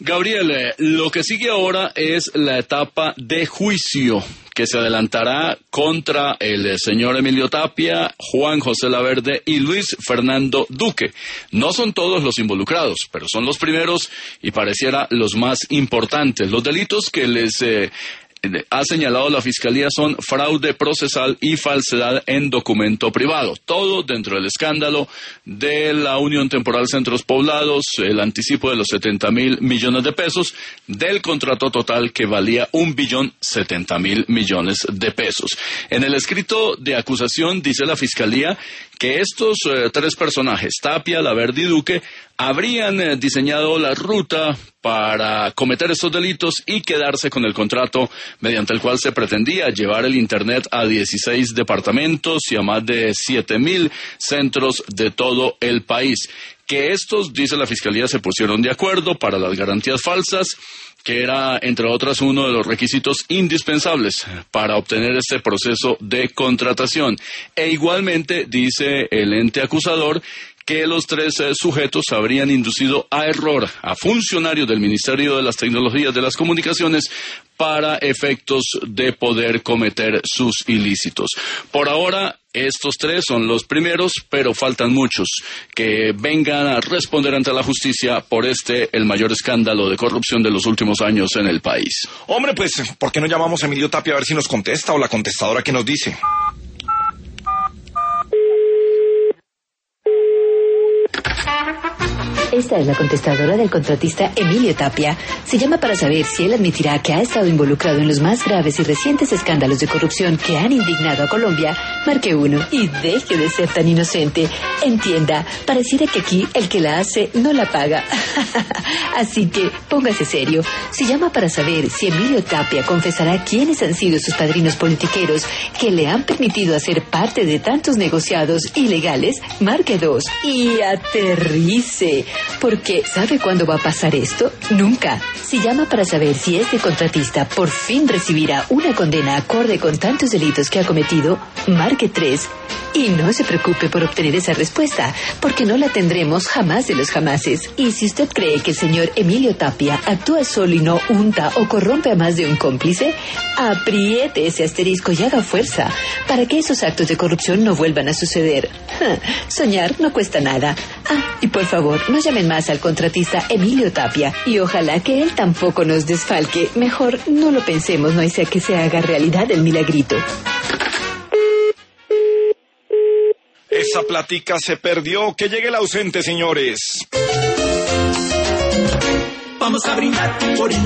Gabriel, lo que sigue ahora es la etapa de juicio que se adelantará contra el señor Emilio Tapia, Juan José Laverde y Luis Fernando Duque. No son todos los involucrados, pero son los primeros y pareciera los más importantes. Los delitos que les ha señalado la Fiscalía son fraude procesal y falsedad en documento privado. Todo dentro del escándalo de la Unión Temporal Centros Poblados, el anticipo de los 70.000 millones de pesos, del contrato total que valía 1.070.000 millones de pesos. En el escrito de acusación dice la Fiscalía que estos tres personajes, Tapia, Laverde y Duque, habrían diseñado la ruta para cometer estos delitos y quedarse con el contrato mediante el cual se pretendía llevar el Internet a 16 departamentos y a más de 7.000 centros de todo el país. Que estos, dice la Fiscalía, se pusieron de acuerdo para las garantías falsas, que era, entre otras, uno de los requisitos indispensables para obtener este proceso de contratación. E igualmente, dice el ente acusador, que los tres sujetos habrían inducido a error a funcionarios del Ministerio de las Tecnologías de las Comunicaciones para efectos de poder cometer sus ilícitos. Por ahora, estos tres son los primeros, pero faltan muchos que vengan a responder ante la justicia por el mayor escándalo de corrupción de los últimos años en el país. Hombre, pues, ¿por qué no llamamos a Emilio Tapia a ver si nos contesta o la contestadora que nos dice? Esta es la contestadora del contratista Emilio Tapia. Se llama para saber si él admitirá que ha estado involucrado en los más graves y recientes escándalos de corrupción que han indignado a Colombia. Marque 1 y deje de ser tan inocente. Entienda, pareciera que aquí el que la hace no la paga. Así que póngase serio. Se llama para saber si Emilio Tapia confesará quiénes han sido sus padrinos politiqueros que le han permitido hacer parte de tantos negociados ilegales. Marque 2 y aterrice. Porque, ¿sabe cuándo va a pasar esto? Nunca. Si llama para saber si este contratista por fin recibirá una condena acorde con tantos delitos que ha cometido, marque 3. Y no se preocupe por obtener esa respuesta, porque no la tendremos jamás de los jamases. Y si usted cree que el señor Emilio Tapia actúa solo y no unta o corrompe a más de un cómplice, apriete ese asterisco y haga fuerza para que esos actos de corrupción no vuelvan a suceder. Soñar no cuesta nada. Y por favor, no llamen más al contratista Emilio Tapia y ojalá que él tampoco nos desfalque. Mejor no lo pensemos, no sea que se haga realidad el milagrito. Esa platica se perdió. Que llegue el ausente, señores. Vamos a brindar por